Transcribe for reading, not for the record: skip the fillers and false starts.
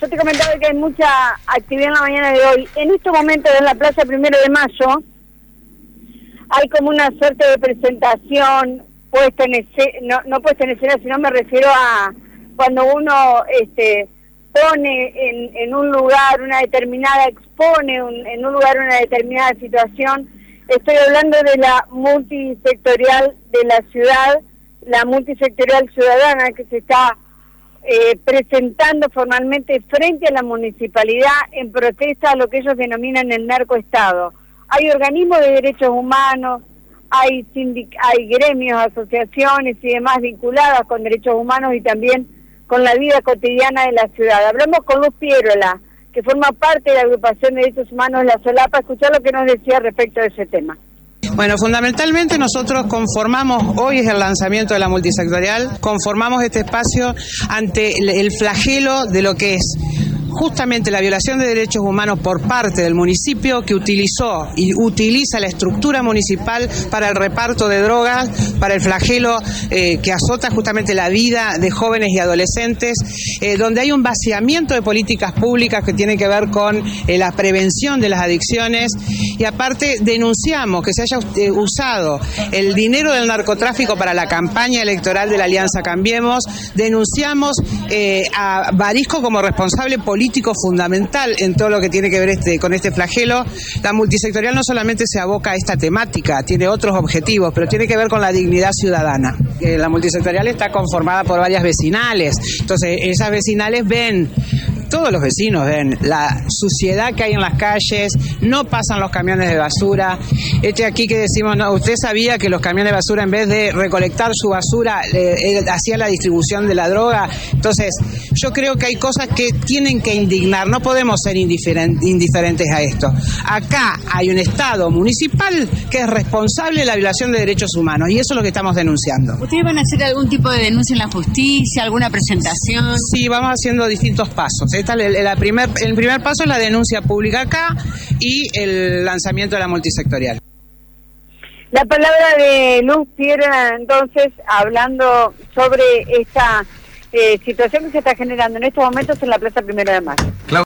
yo te comentaba que hay mucha actividad en la mañana de hoy. En estos momentos en la Plaza 1 de Mayo hay como una suerte de presentación puesta en escena, no puesta en escena, sino me refiero a cuando uno pone en un lugar una determinada, expone en un lugar una determinada situación. Estoy hablando de la multisectorial de la ciudad, la multisectorial ciudadana que se está presentando formalmente frente a la municipalidad en protesta a lo que ellos denominan el narcoestado. Hay organismos de derechos humanos, hay gremios, asociaciones y demás vinculadas con derechos humanos y también con la vida cotidiana de la ciudad. Hablamos con Luz Pierola, que forma parte de la agrupación de derechos humanos La Solapa, escuchar lo que nos decía respecto de ese tema. Bueno, fundamentalmente nosotros conformamos, hoy es el lanzamiento de la multisectorial, conformamos este espacio ante el flagelo de lo que es justamente la violación de derechos humanos por parte del municipio, que utilizó y utiliza la estructura municipal para el reparto de drogas, para el flagelo que azota justamente la vida de jóvenes y adolescentes, donde hay un vaciamiento de políticas públicas que tiene que ver con la prevención de las adicciones, y aparte denunciamos que se haya usado el dinero del narcotráfico para la campaña electoral de la Alianza Cambiemos, denunciamos a Barisco como responsable político fundamental en todo lo que tiene que ver con este flagelo. La multisectorial no solamente se aboca a esta temática, tiene otros objetivos, pero tiene que ver con la dignidad ciudadana. La multisectorial está conformada por varias vecinales, entonces esas vecinales ven, todos los vecinos ven la suciedad que hay en las calles, no pasan los camiones de basura. Aquí que decimos, no, usted sabía que los camiones de basura, en vez de recolectar su basura, hacían la distribución de la droga. Entonces, yo creo que hay cosas que tienen que indignar, no podemos ser indiferentes a esto. Acá hay un Estado municipal que es responsable de la violación de derechos humanos, y eso es lo que estamos denunciando. ¿Ustedes van a hacer algún tipo de denuncia en la justicia, alguna presentación? Sí, vamos haciendo distintos pasos. El primer paso es la denuncia pública acá y el lanzamiento de la multisectorial. La palabra de Luz Pierola, entonces, hablando sobre esta situación que se está generando en estos momentos en la Plaza 1 de Mayo.